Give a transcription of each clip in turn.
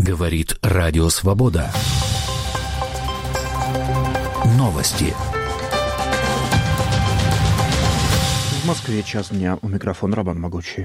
Говорит Радио Свобода. Новости. В Москве час дня. У микрофона Роман Могучий.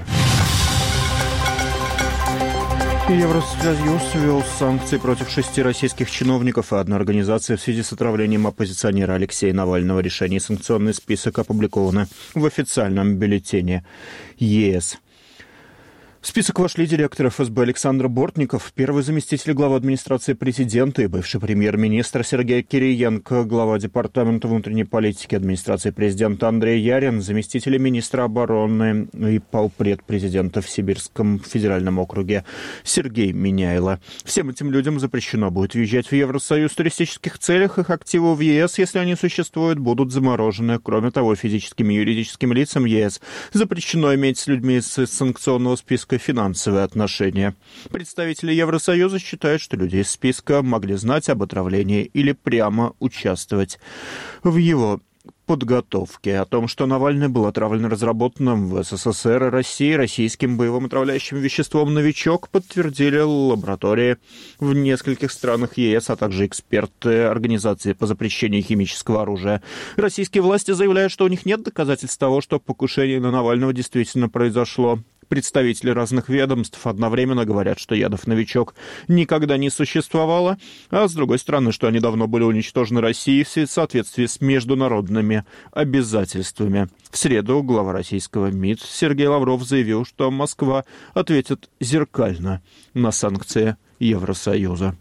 Евросоюз ввел санкции против 6 российских чиновников и одной организации в связи с отравлением оппозиционера Алексея Навального. Решение и санкционный список опубликованы в официальном бюллетене ЕС. В список вошли директор ФСБ Александр Бортников, первый заместитель главы администрации президента и бывший премьер-министр Сергей Кириенко, глава департамента внутренней политики администрации президента Андрей Ярин, заместители министра обороны и полпред президента в Сибирском федеральном округе Сергей Миняйло. Всем этим людям запрещено будет въезжать в Евросоюз в туристических целях. Их активы в ЕС, если они существуют, будут заморожены. Кроме того, физическим и юридическим лицам ЕС запрещено иметь с людьми из санкционного списка финансовые отношения. Представители Евросоюза считают, что люди из списка могли знать об отравлении или прямо участвовать в его подготовке. О том, что Навальный был отравлен разработанным в СССР и России российским боевым отравляющим веществом «Новичок», подтвердили лаборатории в нескольких странах ЕС, а также эксперты Организации по запрещению химического оружия. Российские власти заявляют, что у них нет доказательств того, что покушение на Навального действительно произошло. Представители разных ведомств одновременно говорят, что ядов «Новичок» никогда не существовало, а с другой стороны, что они давно были уничтожены Россией в соответствии с международными обязательствами. В среду глава российского МИД Сергей Лавров заявил, что Москва ответит зеркально на санкции Евросоюза.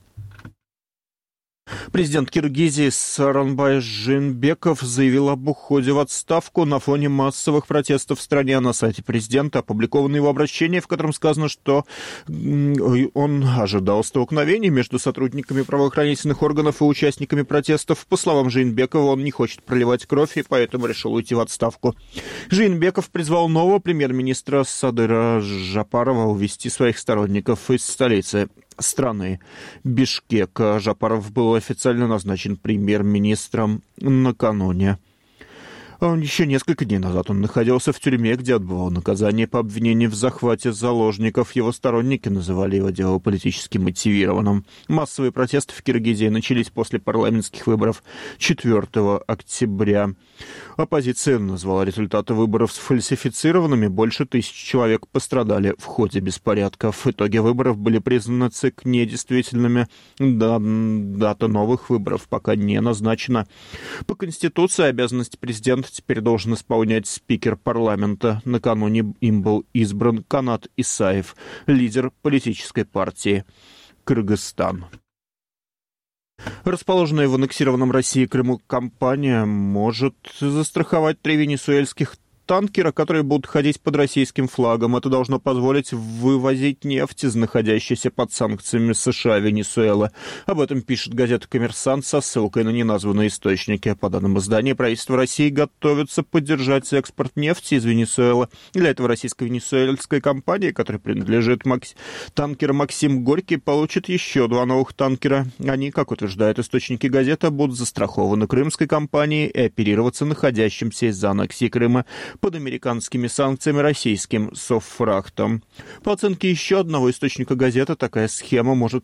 Президент Киргизии Сооронбай Жээнбеков заявил об уходе в отставку на фоне массовых протестов в стране. На сайте президента опубликовано его обращение, в котором сказано, что он ожидал столкновений между сотрудниками правоохранительных органов и участниками протестов. По словам Жээнбекова, он не хочет проливать кровь и поэтому решил уйти в отставку. Жээнбеков призвал нового премьер-министра Садыра Жапарова увести своих сторонников из столицы страны Бишкек. Жапаров был официально назначен премьер-министром накануне. Еще несколько дней назад он находился в тюрьме, где отбывал наказание по обвинению в захвате заложников. Его сторонники называли его дело политически мотивированным. Массовые протесты в Киргизии начались после парламентских выборов 4 октября. Оппозиция назвала результаты выборов сфальсифицированными. Больше 1000 человек пострадали в ходе беспорядков. В итоге выборов были признаны ЦИК недействительными. Дата новых выборов пока не назначена. По Конституции обязанности президента теперь должен исполнять спикер парламента. Накануне им был избран Канат Исаев, лидер политической партии Кыргызстан. Расположенная в аннексированном Россией Крыму компания может застраховать 3 венесуэльских танкера, которые будут ходить под российским флагом. Это должно позволить вывозить нефть из находящейся под санкциями США Венесуэлы. Об этом пишет газета «Коммерсант» со ссылкой на неназванные источники. По данным издания, правительство России готовится поддержать экспорт нефти из Венесуэлы. Для этого российско-венесуэльская компания, которой принадлежит танкер «Максим Горький», получит еще 2 новых танкера. Они, как утверждают источники газеты, будут застрахованы крымской компанией и оперироваться находящимся из-за аннексии Крыма под американскими санкциями российским Совфрахтом. По оценке еще одного источника газеты, такая схема может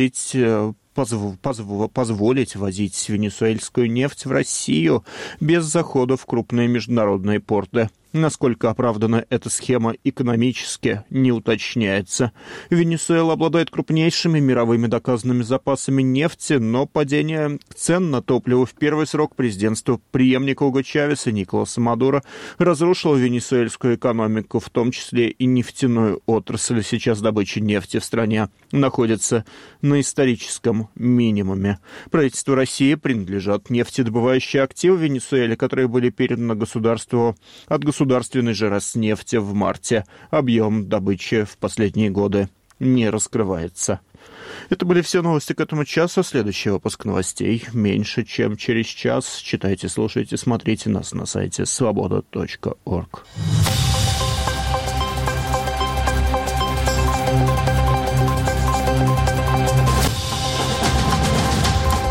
позволить возить венесуэльскую нефть в Россию без захода в крупные международные порты. Насколько оправдана эта схема экономически, не уточняется. Венесуэла обладает крупнейшими мировыми доказанными запасами нефти, но падение цен на топливо в первый срок президентства преемника Уго Чавеса Николаса Мадуро разрушило венесуэльскую экономику, в том числе и нефтяную отрасль. Сейчас добыча нефти в стране находится на историческом минимуме. Правительству России принадлежат нефтедобывающие активы в Венесуэле, которые были переданы государству от государственной же Роснефти в марте. Объем добычи в последние годы не раскрывается. Это были все новости к этому часу. Следующий выпуск новостей меньше, чем через час. Читайте, слушайте, смотрите нас на сайте svoboda.org.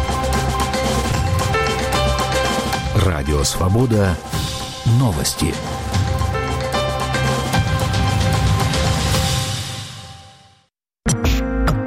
Радио «Свобода». Новости.